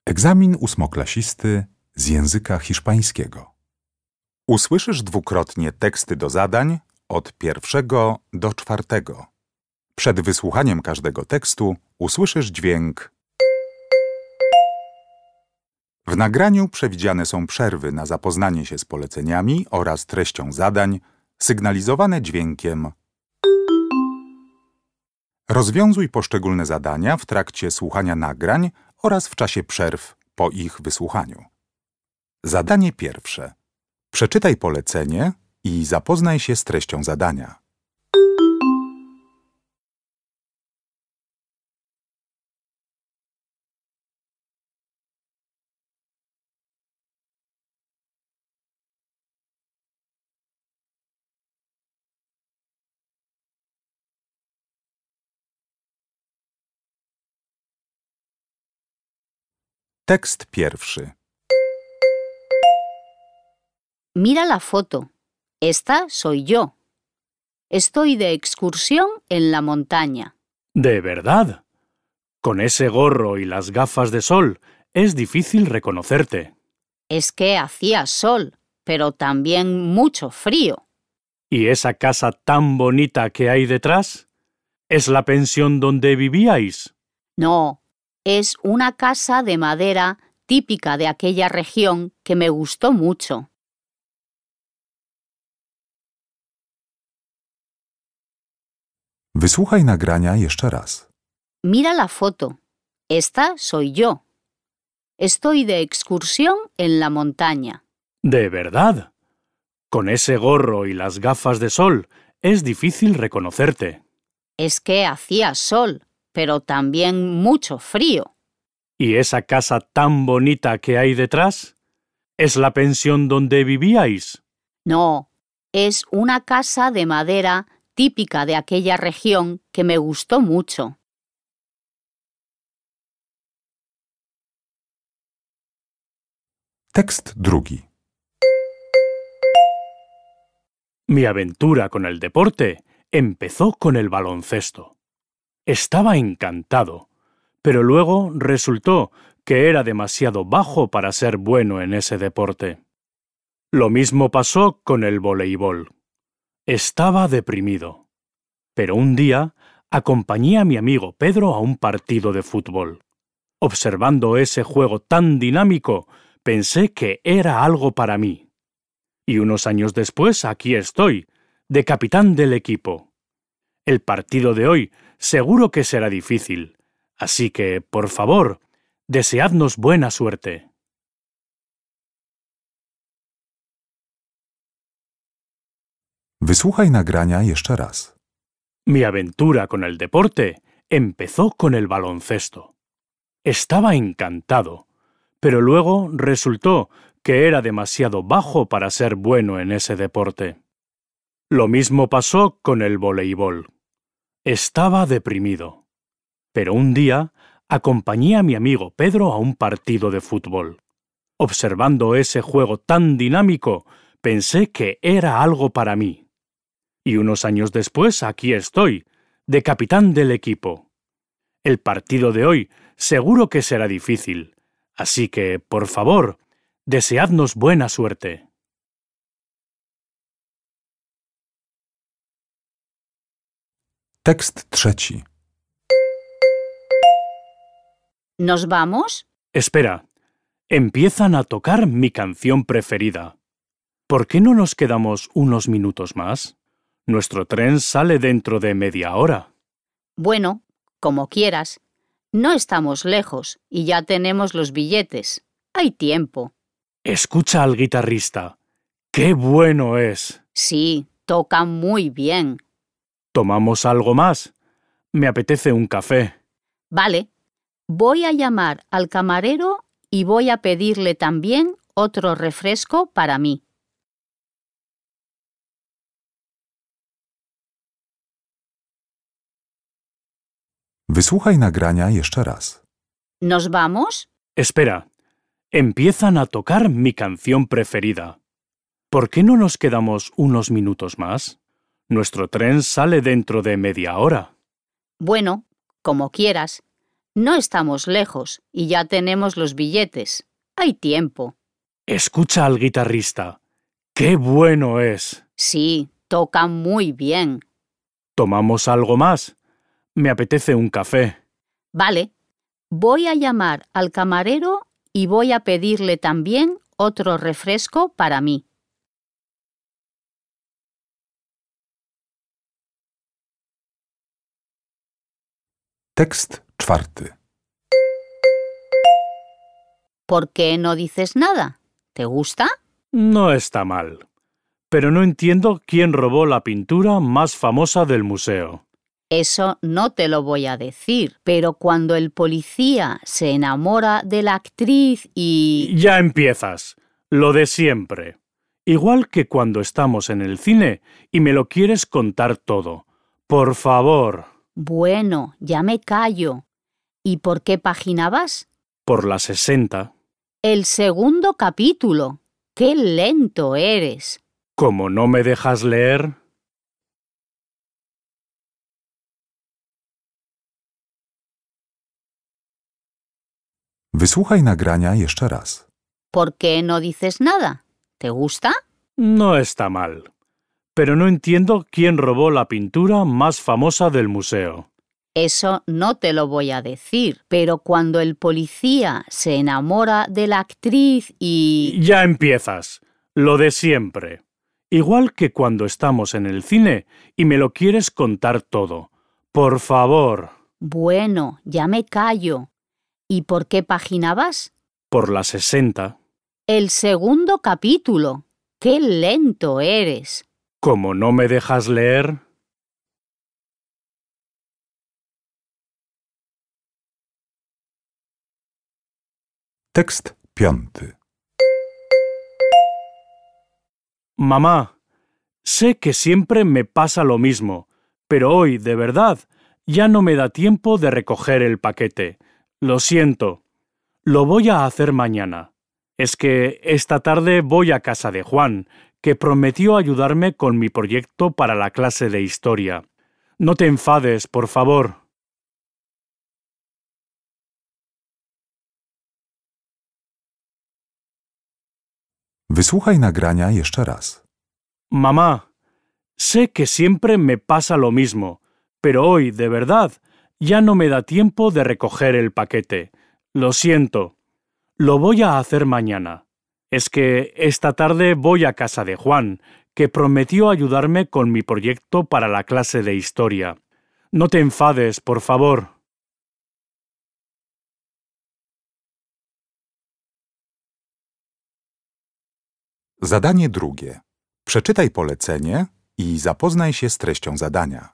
Egzamin ósmoklasisty z języka hiszpańskiego. Usłyszysz dwukrotnie teksty do zadań od 1 do 4. Przed wysłuchaniem każdego tekstu usłyszysz dźwięk. W nagraniu przewidziane są przerwy na zapoznanie się z poleceniami oraz treścią zadań, sygnalizowane dźwiękiem. Rozwiązuj poszczególne zadania w trakcie słuchania nagrań oraz w czasie przerw po ich wysłuchaniu. Zadanie pierwsze. Przeczytaj polecenie i zapoznaj się z treścią zadania. Tekst pierwszy. Mira la foto. Esta soy yo. Estoy de excursión en la montaña. ¿De verdad? Con ese gorro y las gafas de sol es difícil reconocerte. Es que hacía sol, pero también mucho frío. ¿Y esa casa tan bonita que hay detrás? ¿Es la pensión donde vivíais? No, es una casa de madera típica de aquella región que me gustó mucho. Wysłuchaj nagrania jeszcze raz. Mira la foto. Esta soy yo. Estoy de excursión en la montaña. ¿De verdad? Con ese gorro y las gafas de sol es difícil reconocerte. Es que hacía sol, pero también mucho frío. ¿Y esa casa tan bonita que hay detrás? ¿Es la pensión donde vivíais? No, es una casa de madera típica de aquella región que me gustó mucho. Tekst drugi. Mi aventura con el deporte empezó con el baloncesto. Estaba encantado, pero luego resultó que era demasiado bajo para ser bueno en ese deporte. Lo mismo pasó con el voleibol. Estaba deprimido, pero un día acompañé a mi amigo Pedro a un partido de fútbol. Observando ese juego tan dinámico, pensé que era algo para mí. Y unos años después aquí estoy, de capitán del equipo. El partido de hoy seguro que será difícil, así que, por favor, deseadnos buena suerte. Wysłuchaj nagrania jeszcze raz. Mi aventura con el deporte empezó con el baloncesto. Estaba encantado, pero luego resultó que era demasiado bajo para ser bueno en ese deporte. Lo mismo pasó con el voleibol. Estaba deprimido, pero un día acompañé a mi amigo Pedro a un partido de fútbol. Observando ese juego tan dinámico, pensé que era algo para mí. Y unos años después aquí estoy, de capitán del equipo. El partido de hoy seguro que será difícil, así que, por favor, deseadnos buena suerte. Tekst trzeci. ¿Nos vamos? Espera, empiezan a tocar mi canción preferida. ¿Por qué no nos quedamos unos minutos más? Nuestro tren sale dentro de media hora. Bueno, como quieras. No estamos lejos y ya tenemos los billetes. Hay tiempo. Escucha al guitarrista. ¡Qué bueno es! Sí, toca muy bien. ¿Tomamos algo más? Me apetece un café. Vale. Voy a llamar al camarero y voy a pedirle también otro refresco para mí. Wysłuchaj nagrania jeszcze raz. ¿Nos vamos? Espera, empiezan a tocar mi canción preferida. ¿Por qué no nos quedamos unos minutos más? Nuestro tren sale dentro de media hora. Bueno, como quieras. No estamos lejos y ya tenemos los billetes. Hay tiempo. Escucha al guitarrista. ¡Qué bueno es! Sí, toca muy bien. ¿Tomamos algo más? Me apetece un café. Vale. Voy a llamar al camarero y voy a pedirle también otro refresco para mí. Tekst 4. ¿Por qué no dices nada? ¿Te gusta? No está mal. Pero no entiendo quién robó la pintura más famosa del museo. Eso no te lo voy a decir, pero cuando el policía se enamora de la actriz y... Ya empiezas. Lo de siempre. Igual que cuando estamos en el cine y me lo quieres contar todo. Por favor. Bueno, ya me callo. ¿Y por qué página vas? Por la 60. El segundo capítulo. ¡Qué lento eres! ¿Cómo no me dejas leer? Wysłuchaj nagrania jeszcze raz. ¿Por qué no dices nada? ¿Te gusta? No está mal. Pero no entiendo quién robó la pintura más famosa del museo. Eso no te lo voy a decir, pero cuando el policía se enamora de la actriz y... Ya empiezas. Lo de siempre. Igual que cuando estamos en el cine y me lo quieres contar todo. Por favor. Bueno, ya me callo. ¿Y por qué página vas? Por la 60. El segundo capítulo. ¡Qué lento eres! ¿Cómo no me dejas leer? Tekst 5. Mamá, sé que siempre me pasa lo mismo, pero hoy, de verdad, ya no me da tiempo de recoger el paquete. Lo siento. Lo voy a hacer mañana. Es que esta tarde voy a casa de Juan, que prometió ayudarme con mi proyecto para la clase de historia. No te enfades, por favor. Wysłuchaj nagrania jeszcze raz. Mamá, sé que siempre me pasa lo mismo, pero hoy, de verdad, ya no me da tiempo de recoger el paquete. Lo siento. Lo voy a hacer mañana. Es que esta tarde voy a casa de Juan, que prometió ayudarme con mi proyecto para la clase de historia. No te enfades, por favor. Zadanie drugie. Przeczytaj polecenie i zapoznaj się z treścią zadania.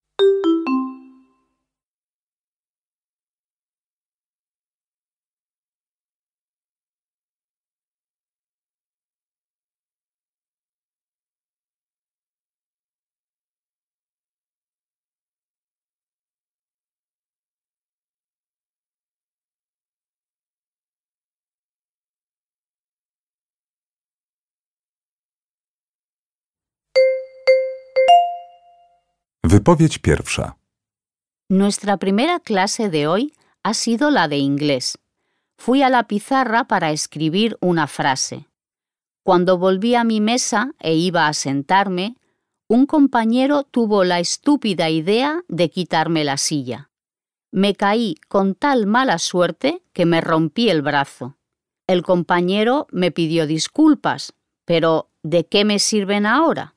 Wypowiedź pierwsza. Nuestra primera clase de hoy ha sido la de inglés. Fui a la pizarra para escribir una frase. Cuando volví a mi mesa e iba a sentarme, un compañero tuvo la estúpida idea de quitarme la silla. Me caí con tal mala suerte que me rompí el brazo. El compañero me pidió disculpas, pero ¿de qué me sirven ahora?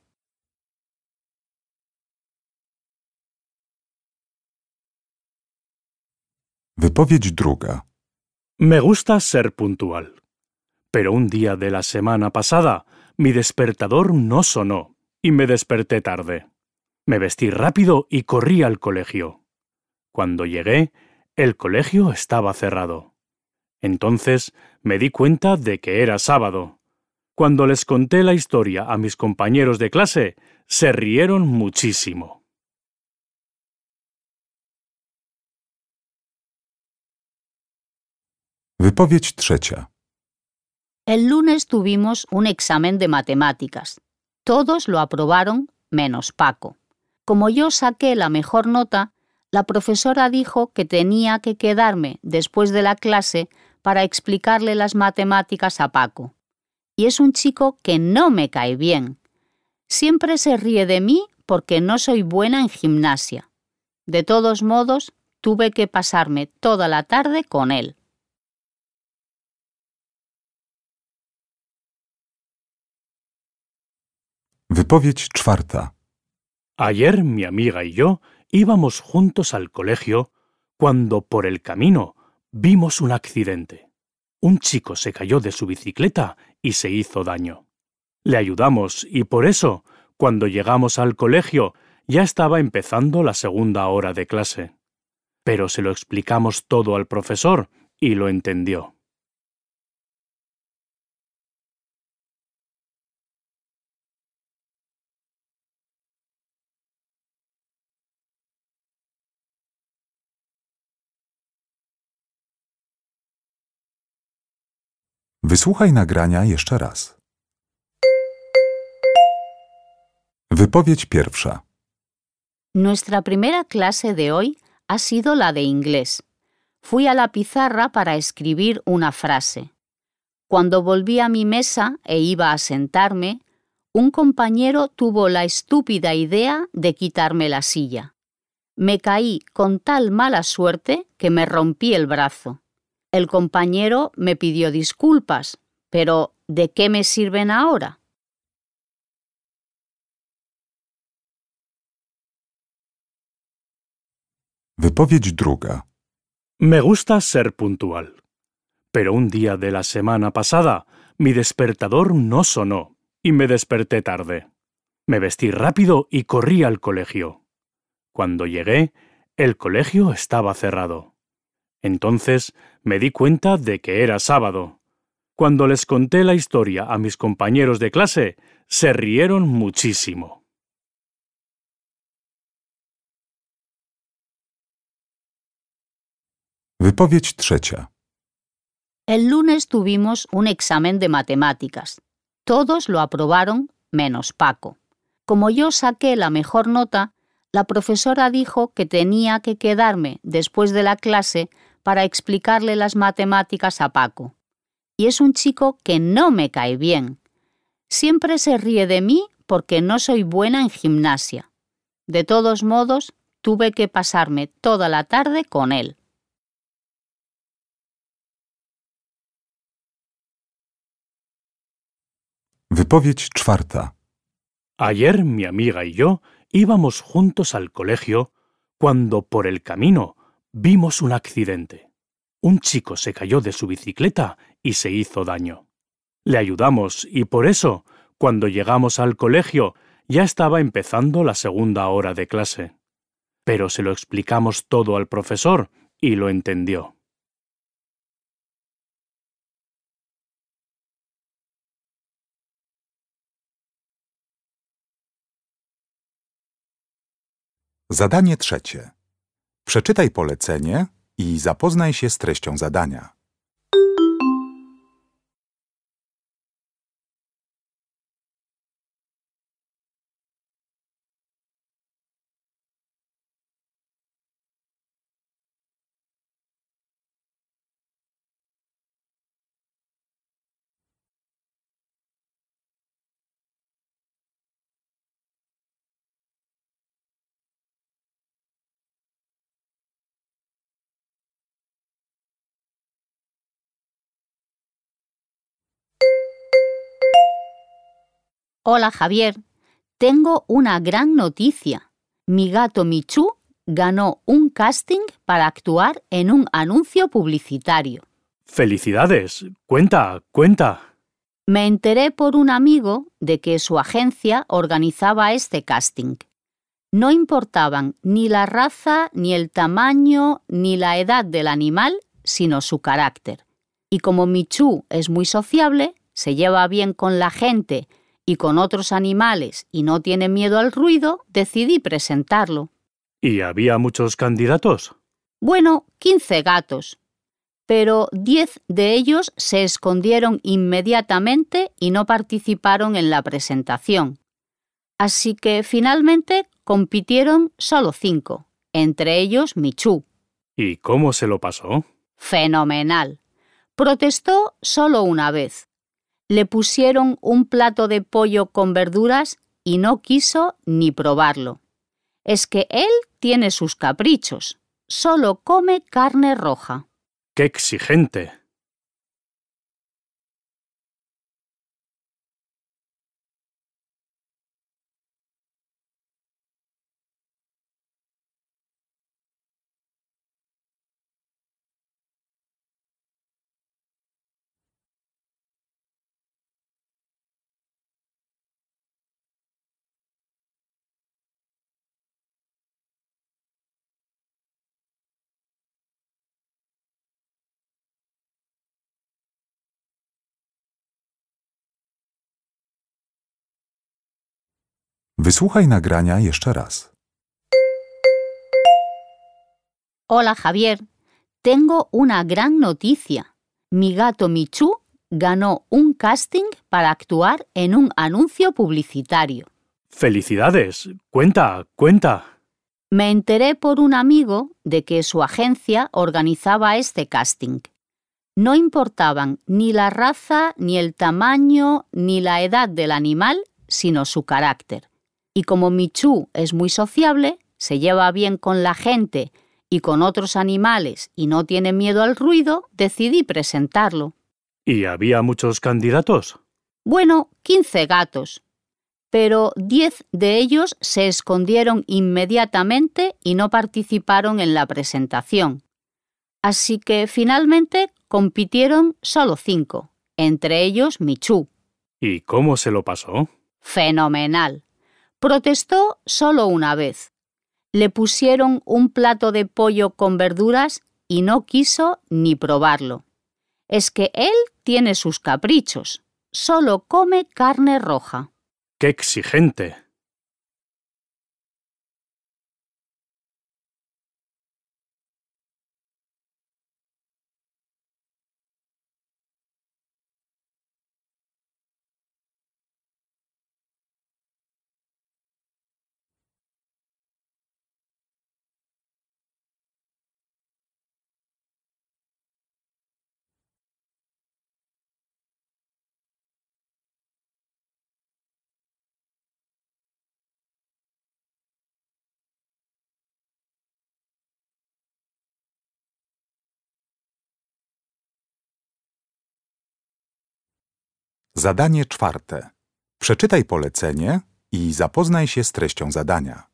Wypowiedź druga. Me gusta ser puntual. Pero un día de la semana pasada, mi despertador no sonó y me desperté tarde. Me vestí rápido y corrí al colegio. Cuando llegué, el colegio estaba cerrado. Entonces me di cuenta de que era sábado. Cuando les conté la historia a mis compañeros de clase, se rieron muchísimo. Wypowiedź trzecia. El lunes tuvimos un examen de matemáticas. Todos lo aprobaron, menos Paco. Como yo saqué la mejor nota, la profesora dijo que tenía que quedarme después de la clase para explicarle las matemáticas a Paco. Y es un chico que no me cae bien. Siempre se ríe de mí porque no soy buena en gimnasia. De todos modos, tuve que pasarme toda la tarde con él. Wypowiedź czwarta. Ayer mi amiga y yo íbamos juntos al colegio cuando por el camino vimos un accidente. Un chico se cayó de su bicicleta y se hizo daño. Le ayudamos y por eso, cuando llegamos al colegio, ya estaba empezando la segunda hora de clase. Pero se lo explicamos todo al profesor y lo entendió. Wysłuchaj nagrania jeszcze raz. Wypowiedź pierwsza. Nuestra primera clase de hoy ha sido la de inglés. Fui a la pizarra para escribir una frase. Cuando volví a mi mesa e iba a sentarme, un compañero tuvo la estúpida idea de quitarme la silla. Me caí con tal mala suerte que me rompí el brazo. El compañero me pidió disculpas, pero ¿de qué me sirven ahora? Wypowiedź druga. Me gusta ser puntual. Pero un día de la semana pasada, mi despertador no sonó y me desperté tarde. Me vestí rápido y corrí al colegio. Cuando llegué, el colegio estaba cerrado. Entonces me di cuenta de que era sábado. Cuando les conté la historia a mis compañeros de clase, se rieron muchísimo. Wypowiedź trzecia. El lunes tuvimos un examen de matemáticas. Todos lo aprobaron, menos Paco. Como yo saqué la mejor nota, la profesora dijo que tenía que quedarme después de la clase para explicarle las matemáticas a Paco. Y es un chico que no me cae bien. Siempre se ríe de mí porque no soy buena en gimnasia. De todos modos, tuve que pasarme toda la tarde con él. Wypowiedź czwarta. Ayer mi amiga y yo íbamos juntos al colegio cuando por el camino vimos un accidente. Un chico se cayó de su bicicleta y se hizo daño. Le ayudamos y por eso, cuando llegamos al colegio, ya estaba empezando la segunda hora de clase. Pero se lo explicamos todo al profesor y lo entendió. Zadanie trzecie. Przeczytaj polecenie i zapoznaj się z treścią zadania. Hola Javier, tengo una gran noticia. Mi gato Michu ganó un casting para actuar en un anuncio publicitario. ¡Felicidades! ¡Cuenta, cuenta! Me enteré por un amigo de que su agencia organizaba este casting. No importaban ni la raza, ni el tamaño, ni la edad del animal, sino su carácter. Y como Michu es muy sociable, se lleva bien con la gente y con otros animales y no tiene miedo al ruido, decidí presentarlo. ¿Y había muchos candidatos? Bueno, 15 gatos. Pero 10 de ellos se escondieron inmediatamente y no participaron en la presentación. Así que finalmente compitieron solo 5 entre ellos Michu. ¿Y cómo se lo pasó? Fenomenal. Protestó solo una vez. Le pusieron un plato de pollo con verduras y no quiso ni probarlo. Es que él tiene sus caprichos. Solo come carne roja. ¡Qué exigente! Wysłuchaj nagrania jeszcze raz. Hola Javier, tengo una gran noticia. Mi gato Michu ganó un casting para actuar en un anuncio publicitario. ¡Felicidades! Cuenta, cuenta. Me enteré por un amigo de que su agencia organizaba este casting. No importaban ni la raza, ni el tamaño, ni la edad del animal, sino su carácter. Y como Michu es muy sociable, se lleva bien con la gente y con otros animales y no tiene miedo al ruido, decidí presentarlo. ¿Y había muchos candidatos? Bueno, 15 gatos. Pero 10 de ellos se escondieron inmediatamente y no participaron en la presentación. Así que finalmente compitieron solo 5, entre ellos Michu. ¿Y cómo se lo pasó? Fenomenal. Protestó solo una vez. Le pusieron un plato de pollo con verduras y no quiso ni probarlo. Es que él tiene sus caprichos. Solo come carne roja. ¡Qué exigente! Zadanie 4. Przeczytaj polecenie i zapoznaj się z treścią zadania.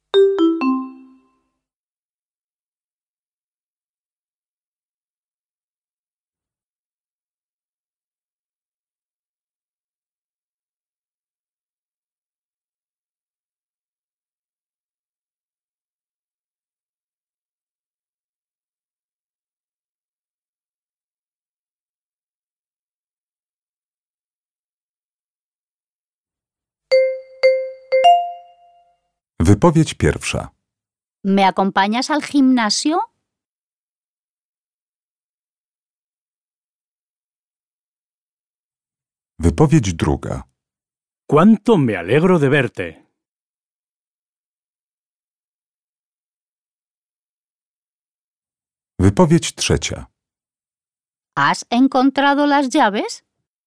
Wypowiedź pierwsza. ¿Me acompañas al gimnasio? Wypowiedź druga. ¡Cuánto me alegro de verte! Wypowiedź trzecia. ¿Has encontrado las llaves?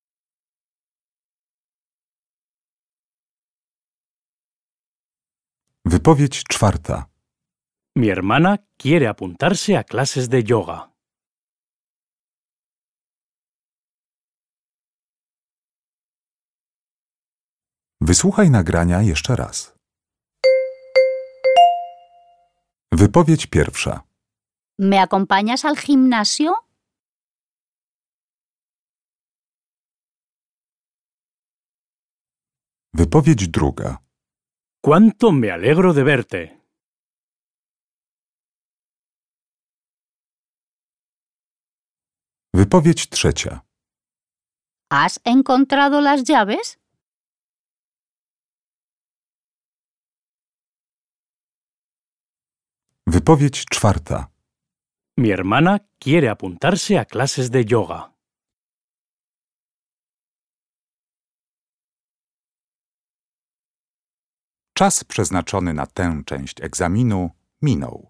Wypowiedź czwarta. Mi hermana quiere apuntarse a clases de yoga. Wysłuchaj nagrania jeszcze raz. Wypowiedź pierwsza. ¿Me acompañas al gimnasio? Wypowiedź druga. ¡Cuánto me alegro de verte! Wypowiedź trzecia. ¿Has encontrado las llaves? Wypowiedź czwarta. Mi hermana quiere apuntarse a clases de yoga. Czas przeznaczony na tę część egzaminu minął.